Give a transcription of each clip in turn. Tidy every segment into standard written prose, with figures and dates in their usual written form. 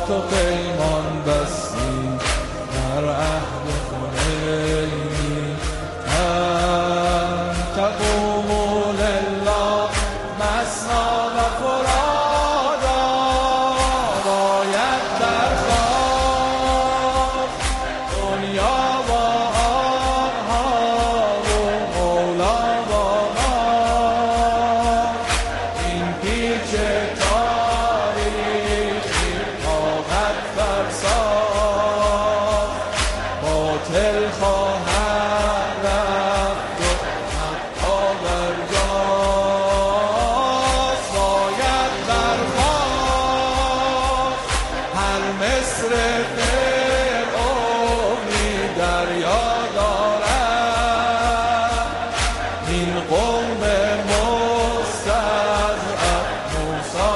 تو پیمان بستی در عهد خمینی تقوم لله مثنی و فرادا باید در خواب دنیا با آنها و مولا با ما این پیچ تاریخی خواهد فرساد باطل خواهد رفت و حقا برجاست باید برخواست هر مصر فرعونی دریا دارد این قوم مستضعف موسی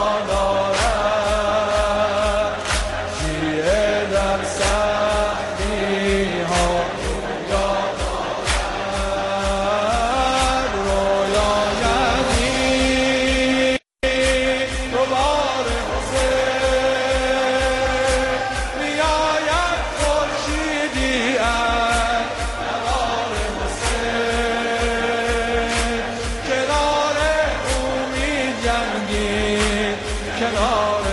دارد شیعه در سختی ها رویا دارد رویا یعنی دوباره حسین میآید خورشیدی از نوار حسین کنار او می جنگید کنار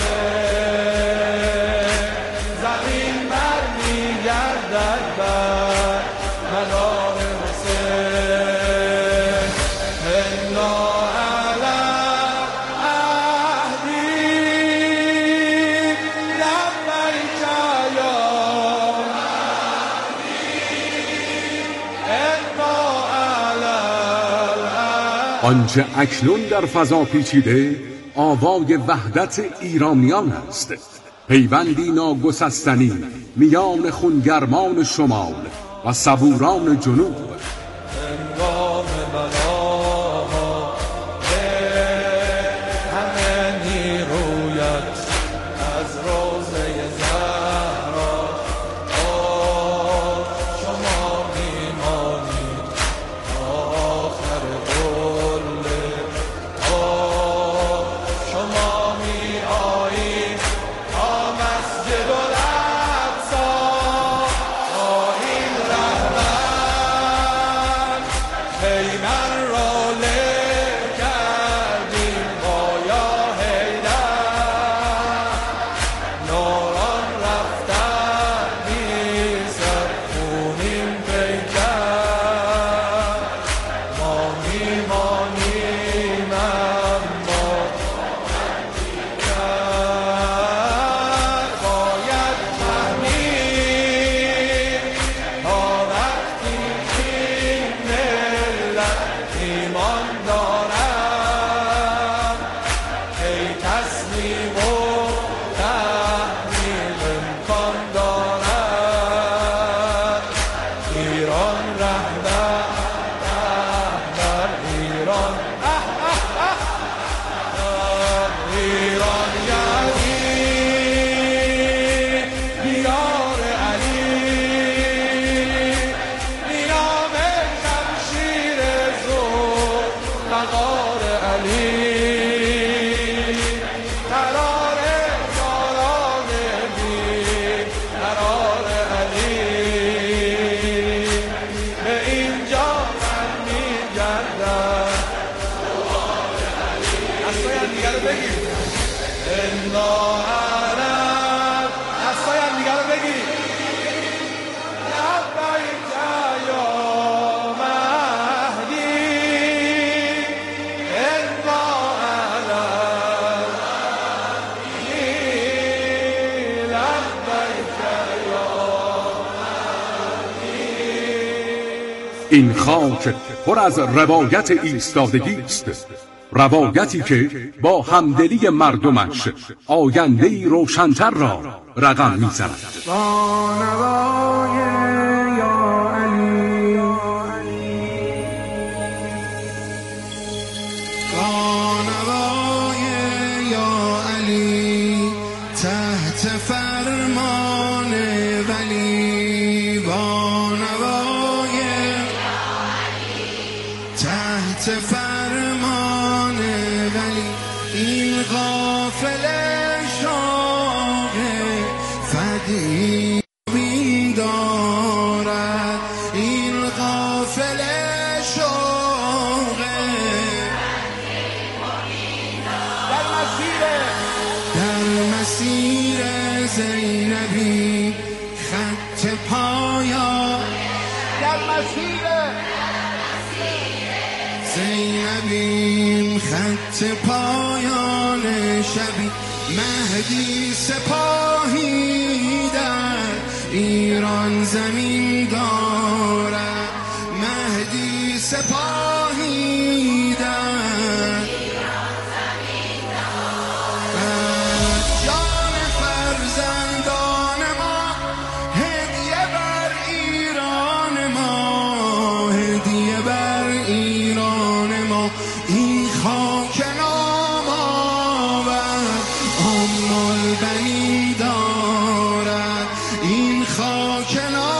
حسین زمین بر می گردد بر منار حسین انا علی عهدی لبیک یا انا علی العهد. آنچه اکنون در فضا پیچیده آوای وحدت ایرانیان است، پیوندی ناگسستنی میان خونگرمان شمال و صبوران جنوب. هنگام بلاها همه نیرویت از روزه زهرا شما میمانید آخر قله شما می آیید تا مسجد الاقصی با این رهبر پیمن را له کردیم با یا حیدر یاران رفتن بی سر خونین پیکر ما میمانیم اما باید فهمید تا وقتی این ملت ایمان دارد کی تسلیم و تحمیل امکان دارد ایران رهبر ایران ایران یعنی دیار علی نیام شمشیر زور مقار علی قرار یاران بی قرار علی به اینجا من میگردم اصلای هم دیگر رو بگیر الا عرب اصلای هم دیگر رو بگیر لبیک یا مهدی الا عرب لبیک یا این خاک پر از روایت ایستادگی است، روایتی که با همدلی مردمش آینده‌ای روشن‌تر را رقم می‌زند. تحت فرمان ولی بانوای تحت فرمان ولی این قافله شوق مهدی بین دارد این قافله شوقه در مسیر زینبی خط پایان در مسیر زینبی خط پایان شبی مهدی سپاهی در ایران زمین دارد مهدی سپاهی در ایران زمین دارد جان فرزندان ما هدیه بر ایران ما هدیه بر ایران ما این خاک نامآور ام البنین دارد این خاک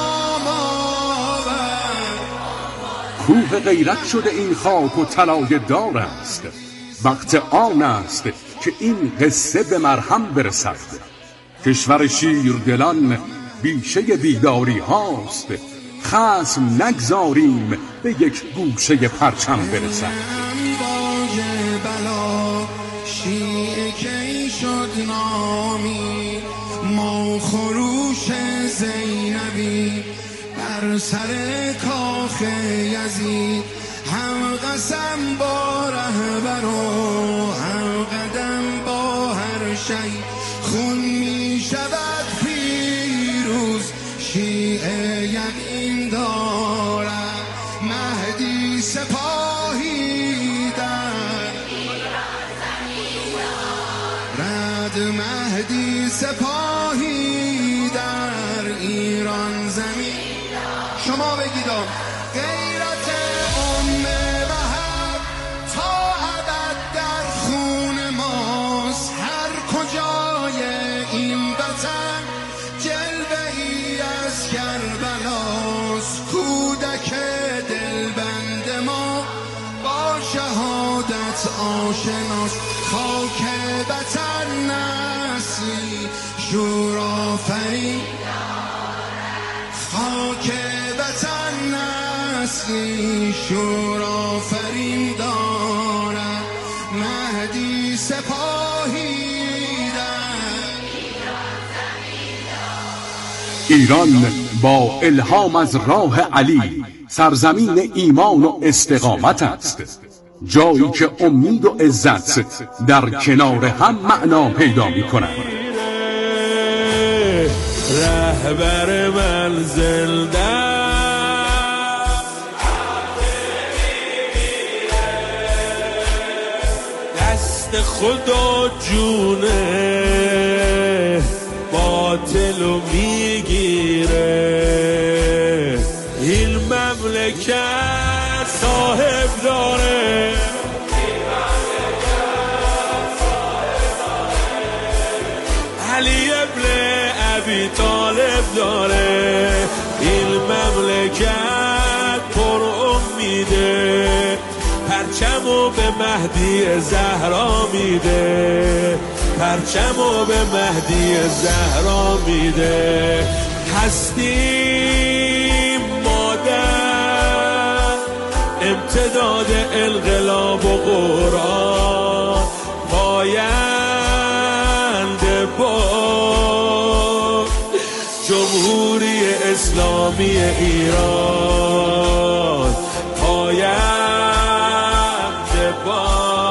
نامآور کوه غیرت شده این خاک و طلایه دار است وقت آن است که این قصه به مرهم برسد کشور شیردلان بیشه بیداری هاست خصم نگذاریم به یک گوشه پرچم برسد امواج بلا شیعه کی شد نامی ما خروش زینبی بر سر کاخ یزید هم قسم با رهبر و هم قدم با هر شهید خون می شود پیروز شیعه یقین دارد مهدی سپاهی در رد مهدی سپاهی در ایران زمین شما بگیدم غیرت ام وهب تا ابد در خون ماست هر کجای این وطن جلوه ای از کربلاست کودک دلبند ما با شهادت آشناست خاک وطن نسلی شور آفرین خاک وطن نسلی شور آفرین دارد مهدی سپاهی در ایران با الهام از راه علی سرزمین ایمان و استقامت است جایی که امید و عزت در کنار هم معنا پیدا می کنند رهبر منزل دست خدا جونه باطلو میگیره این مملکت صاحب داره علی ابن ابی طالب داره این مملکت پر امیده پرچمو به مهدی زهرا میده پرچمو به مهدی زهرا میده هستیم مادر امتداد انقلاب و قرآن پاینده با جمهوری اسلامی ایران پاینده با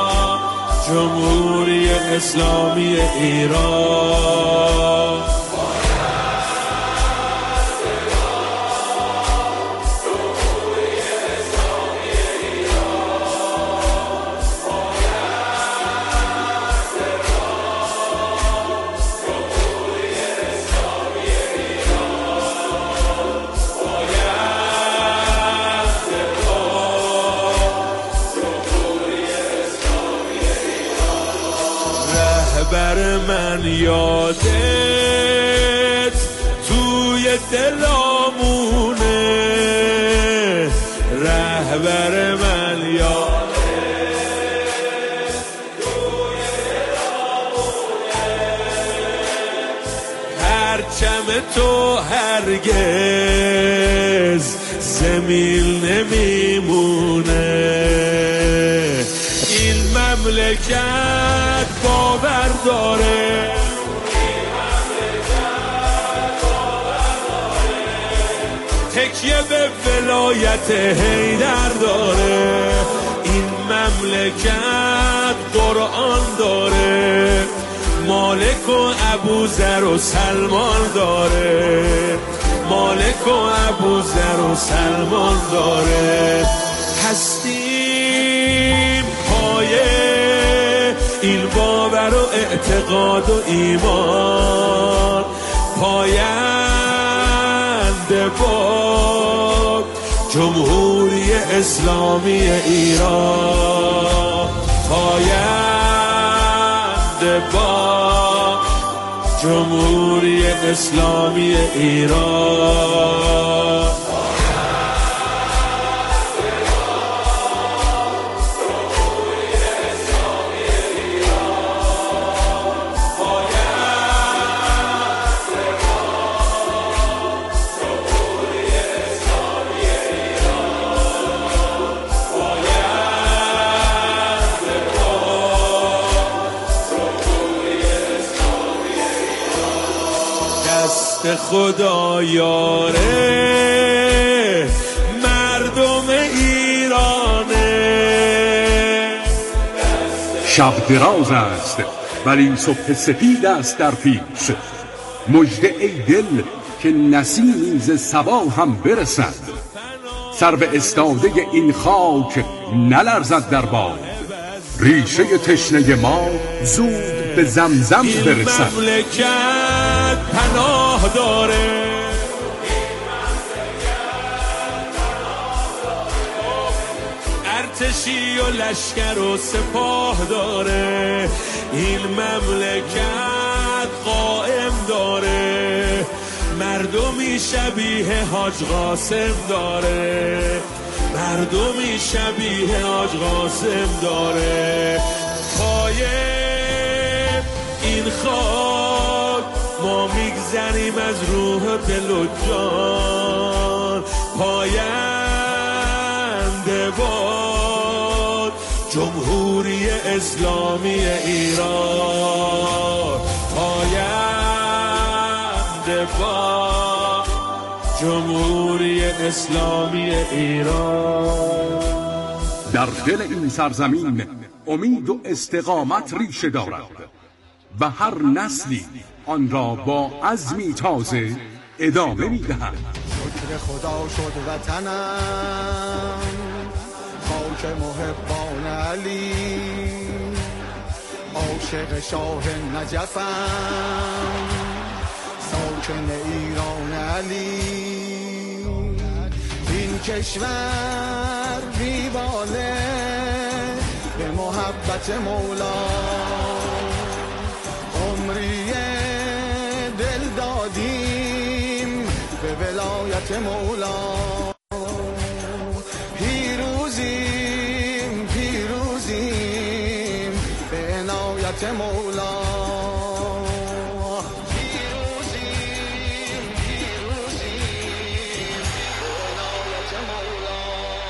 جمهوری اسلامی ایران بر من یادت توی دلامونه رهبر من یادت توی دلامونه هر پرچم تو هرگز زمین نمیمونه. این مملکت باور داره، تکیه به ولایت حیدر داره. این مملکت قرآن داره، مالک و ابوذر و سلمان داره، مالک و ابوذر و سلمان داره. هستیم پایه این باور و اعتقاد و ایمان، پاینده با جمهوری اسلامی ایران، پاینده با جمهوری اسلامی ایران. خدا یاره مردم ایرانه. شب دراز است ولی صبح سپید است در پیش، مژده ای دل که نسیمی ز صبا هم برسد. سر به استاده این خاک نلرزد در باد، ریشه تشنه ما زود به زمزم برسد. این مملکت پناه داره، ارتشی و لشکر و سپاه داره. این مملکت قائم داره، مردمی شبیه حاج قاسم داره، مردمی شبیه حاج قاسم داره. پایه این خاک ما میگذریم از روح دل و جان، پاینده باد جمهوری اسلامی ایران، پاینده باد جمهوری اسلامی ایران. در دل این سرزمین امید و استقامت ریشه دارد و هر نسلی آن را با عزمی تازه ادامه می‌دهد. شکر خدا شد وطنم، خاک محبان علی، عاشق شاه نجفم، ساکن ایران علی. این کشور دیواله به محبت مولا، عمری دل دادیم به ولایت مولا. پیروزیم پیروزیم به عنایت مولا، پیروزیم پیروزیم به عنایت مولا.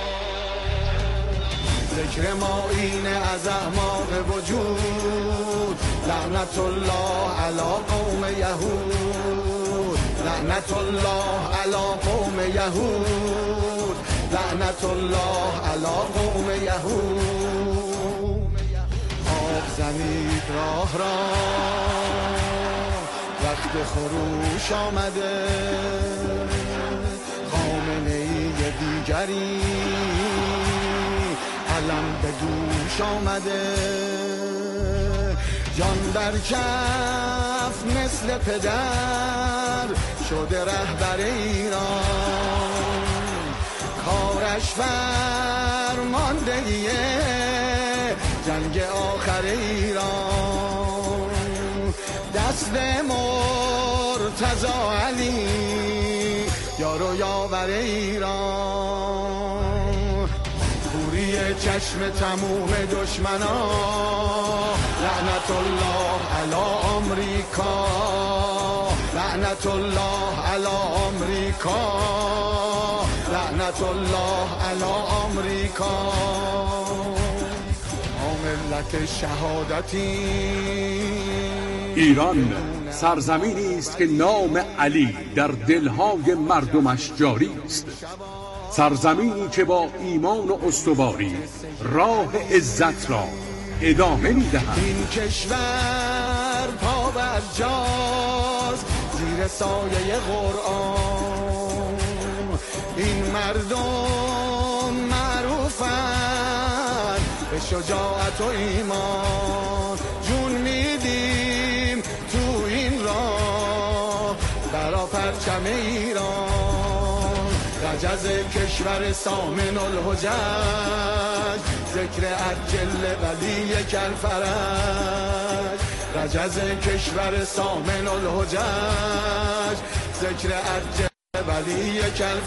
ذکر ما این از اعماق وجود، لعنت الله علی قوم یهود، لعنت الله علی قوم یهود، لعنت الله علی قوم یهود. آب زنید راه را وقت خروش آمده، خامنه‌ای دیگری علم به دوش آمده. جان در کف مثل پدر شده رهبر ایران، کارش فرماندهیه جنگ آخر ایران. دست مرتضی علی یار و یاور ایران، کوری چشم تموم دشمنا، لعنت الله علی آمریکا، لعنت لعنت الله علی آمریکا، لعنت الله علی آمریکا. ملت شهادتی ایران سرزمینی است که نام علی در دلهای مردمش جاری است، سرزمینی که با ایمان و استواری راه عزت را ادامه می‌دهد. این کشور پا بر جاست زیر سایه قرآن، این مردم معروفن به شجاعت و ایمان، جون میدیم تو این راه برا پرچم ایران. رجز کشور سامن الحجج، ذکر عجل ولی کلفرج. رجز کشور سامن الحجج، ذکر عجل ولی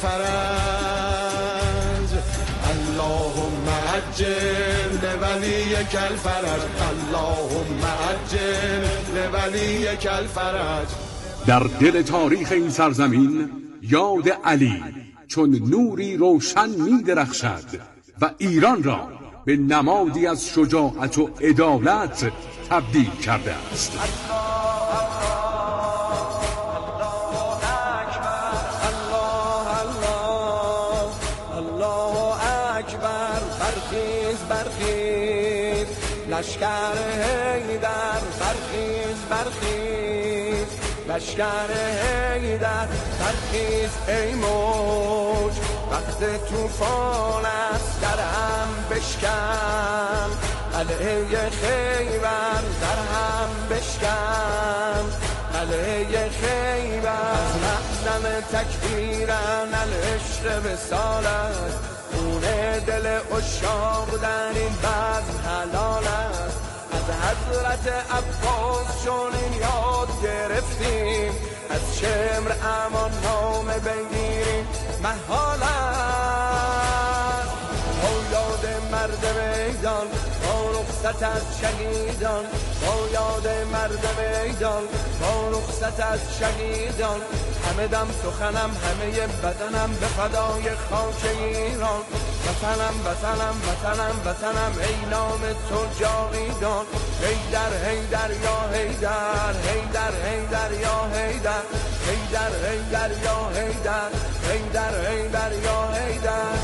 کلفرج. اللهم عجل لولی کلفرج، اللهم عجل لولی کلفرج. در دل تاریخ این سرزمین یاد علی چون نوری روشن می درخشد و ایران را به نمادی از شجاعت و عدالت تبدیل کرده است. لشکر حیدر برخیز برخیز، لشکر حیدر برخیز ای موج، وقت توفان است درهم بشکن، علیه خیبر درهم بشکن، علیه خیبر. محزن تکبیرن العشق وصالت، خون دل عشاق در این بزم حلال است. از حضرت عباس چون این یاد گرفتیم، از شمر امان نامه بگیریم محال است. با یاد مرد میدان با رخصت از شهیدان، با یاد مرد میدان با رخصت از شهیدان. همه دم سخنم همه بدنم به فدای خاک ایران. وطنم وطنم وطنم وطنم ای نام تو جاویدان. حیدر حیدر یا حیدر، حیدر حیدر یا حیدر، حیدر حیدر یا حیدر، حیدر حیدر یا حیدر.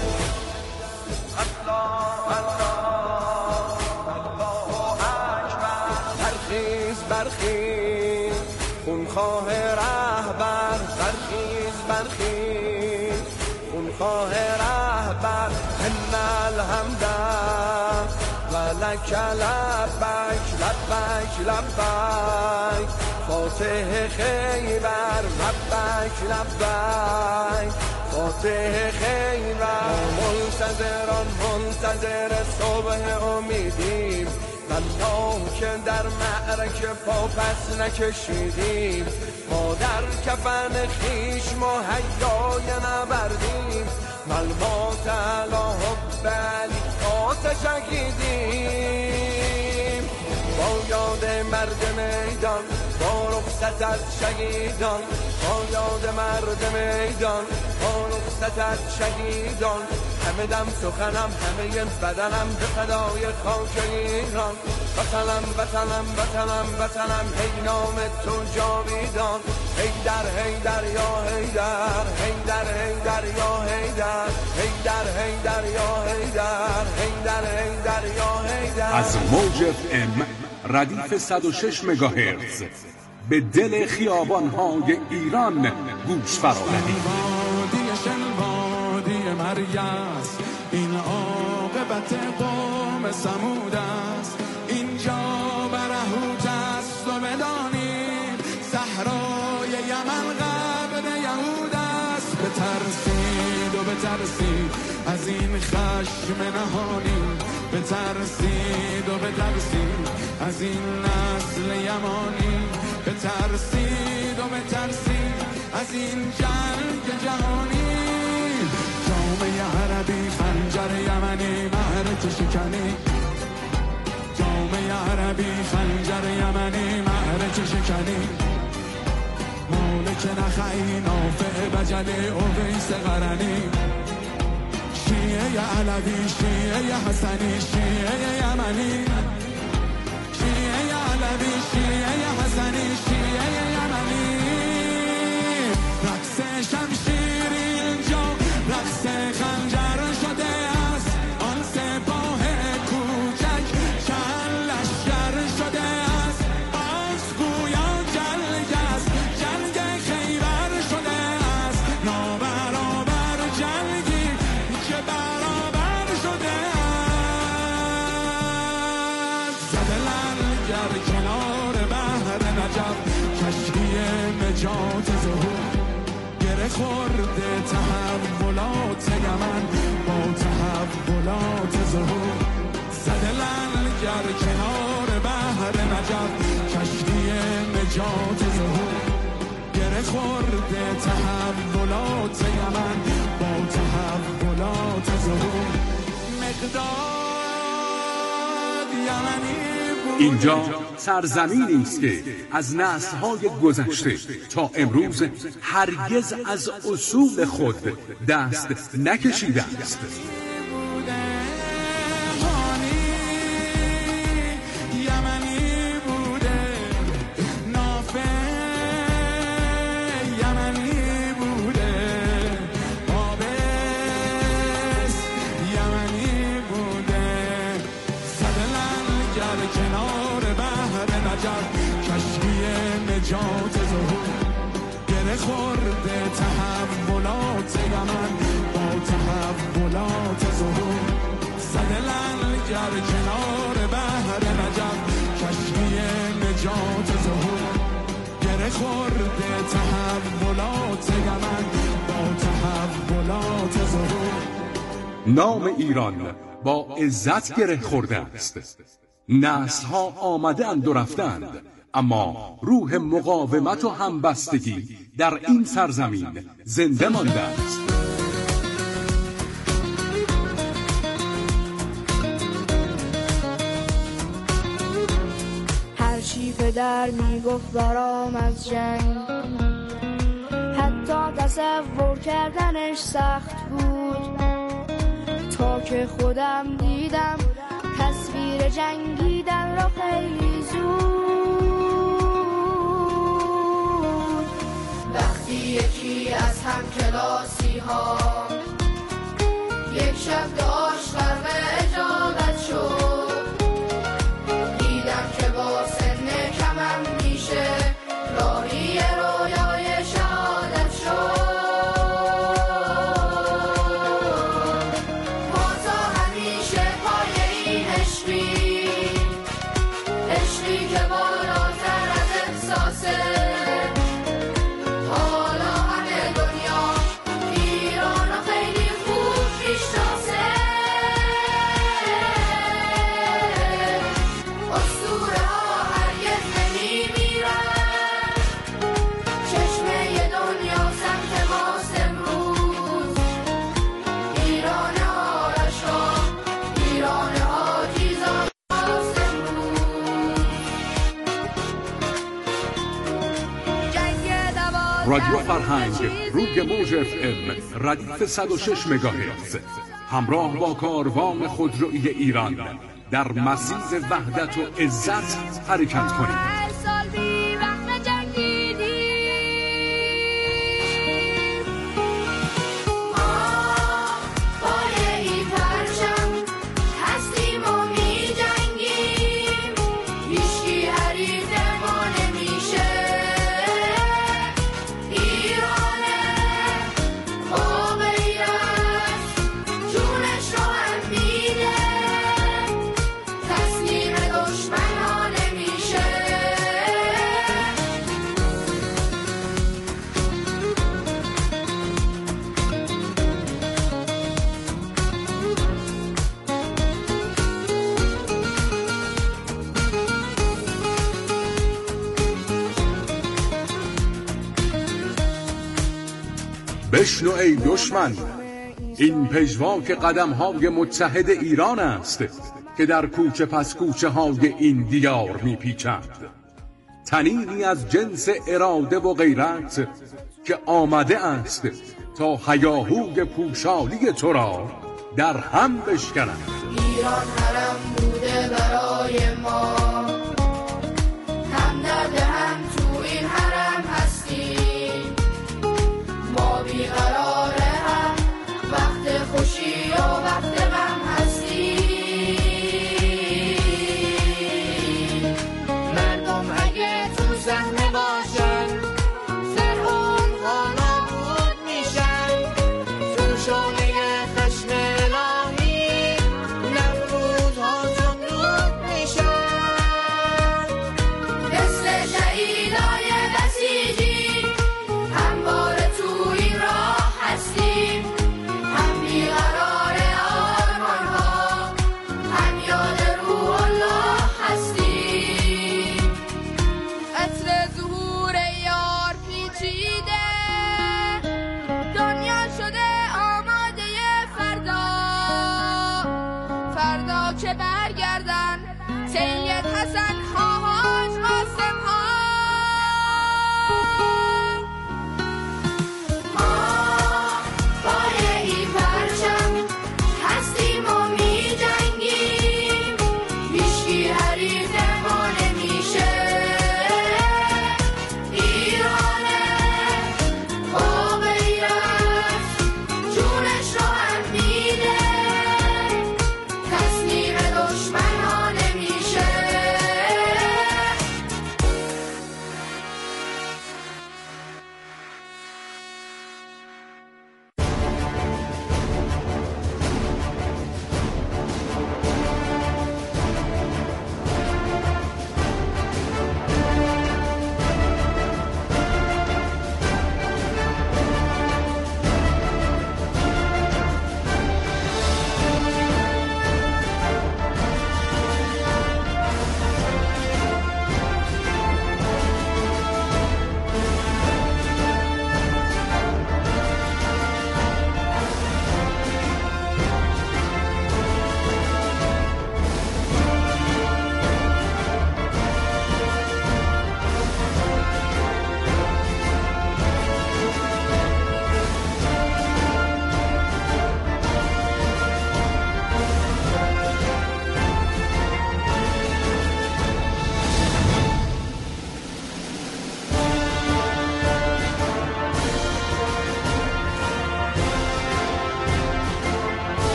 الله الله الله اکبر. برخیز برخیز خونخواه رهبر، برخیز برخیز خونخواه رهبر. ان الحمد و لک لبک لبک لبک، فاتح خیبر لبک لبک، فاتح خیبر. منتظران منتظر صبح امیدیم، والله که در معرکه پا پس نکشیدیم. ما در کفن خیش مهیای نبردیم، ملمات علی حب علی آتش شهیدیم. با یاد مرد میدان با رخصت از شهیدان، با یاد مرد میدان با رخصت از شهیدان. همه دم سخنم همه بدنم به فدای خاک ایران. وطنم وطنم وطنم وطنم ای نام تو جاویدان. حیدر حیدر یا حیدر، حیدر حیدر یا حیدر، حیدر حیدر یا حیدر، حیدر حیدر یا حیدر. از موج FM ردیف 106 مگاهرتز به دل خیابان‌های ایران گوش فرآورید. مریض این عاقبت قوم ثمود است، اینجا برهوت است و بدانید صحرای یمن قبر یهود است. بترسید و بترسید از این خشم نهانی، بترسید و بترسید از این نسل یمانی، بترسید و بترسید از این جنگ جهانی. جامعه عربی خنجر یمنی معرکه شکنی، جامعه عربی خنجر یمنی معرکه شکنی. مالک که نخعی نافع بجلی اویس قرنی شیعه علوی شیعه حسنی شیعه یمنی شیعه علوی شیعه حسنی شیعه یمنی رقص شمشیر اینجا رقص خنجر شده است آن سپاه کوچک چند لشکر شده است باز گویا جنگ است جنگ خیبر شده است نابرابر جنگی که برابر شده است زده لنگر کنار بحر نجف کشتی نجات ظهور گره خورده تحولات یمن با تحولات ظهور زده لنگر کنار بحر نجف کشتی نجات ظهور گره خورده تحولات یمن با تحولات ظهور مقداد یمنی اینجا سرزمینی است که از نسل‌های گذشته تا امروز هرگز از اصول خود دست نکشیده است. نجات ظهور گره خورده تحولات یمن با تحولات ظهور زده لنگر کنار بحر نجف کشتی نجات ظهور گره خورده تحولات یمن با تحولات ظهور نام ایران با عزت گره خورده است. نسل‌ها آمدند و رفتند، اما روح مقاومت و همبستگی در این سرزمین زنده مانده است. هرچی پدر میگفت برام از جنگ حتی تصور کردنش سخت بود تا که خودم دیدم تصویر جنگیدن را خیلی زود. وقتی یکی از همکلاسی ها یک شب داشت غرق اجابت شد، دیدم که با سن کمم میشه راهی رویای شهادت شد. رادیو فرهنگ روی موج FM ردیف 106 مگاهرتز همراه با کاروان خودروئی ایران در مسیر وحدت و عزت حرکت کنید. بشنو ای دشمن، این پژواک قدم‌های متحد ایران است که در کوچه پس کوچه های این دیار می‌پیچد. تنینی از جنس اراده و غیرت که آمده است تا هیاهوی پوشالی تو را در هم بشکنند. ایران حرم بوده برای ما، هم درد هم تو این حرم هستیم، ما بیقرار هم وقت خوشی و وقت غم هستیم. مردم اگه تو صحنه باشن فرعون ها نابود میشن، تو شعله خشم الهی نمرودها جمود میشن. مثل شهیدای بسیجی همواره تو این راه هستیم، هم بیقرار آرمان ها هم یاد روح الله هستیم. عطر ظهور یار پیچیده دنیا شده آماده فردا، فردا که برگردن سید حسن